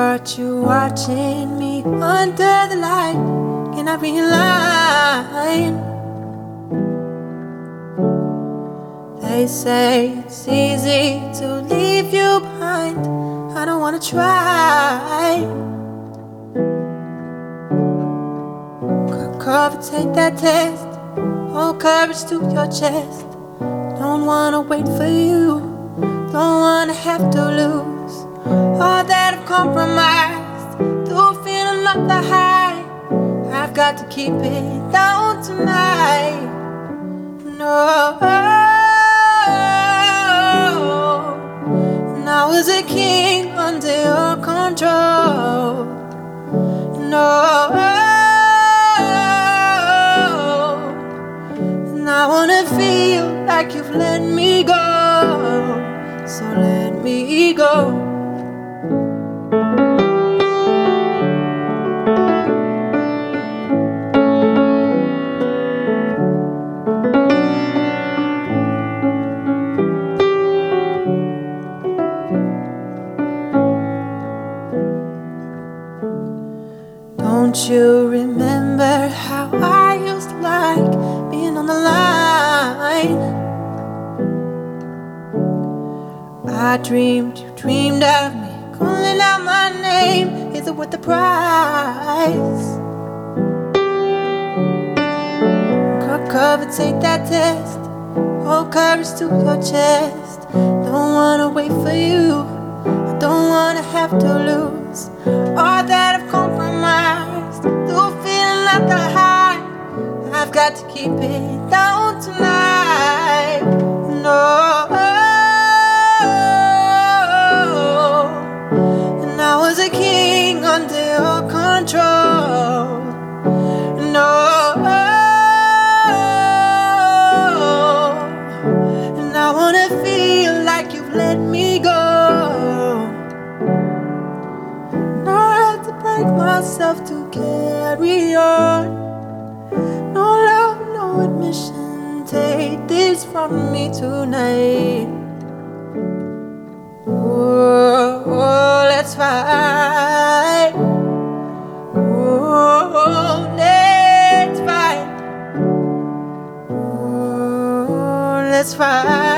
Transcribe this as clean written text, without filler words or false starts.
Caught you watching me under the light. Can I be lying? They say it's easy to leave you behind. I don't wanna try. Cover, take that test. Hold courage to your chest. Don't wanna wait for you. Don't wanna have to lose all that I've compromised to feel another high. I've got to keep it down tonight. No, and I was a king under your control. No, and I wanna feel like you've let me go. So let me go. Don't you remember how I used to like being on the line? I dreamed, you dreamed of me, calling out my name. Is it worth the price? Cover, take that test. Hold courage to your chest. Don't wanna wait for you. I don't wanna have to lose all that I've compromised to feel like the high. I've got to keep it down tonight. No, and I was a king under your control. No, and I wanna feel like you've let me go. Myself to carry on. No love, no admission. Take this from me tonight. Oh, let's fight. Oh, let's fight. Oh, let's fight.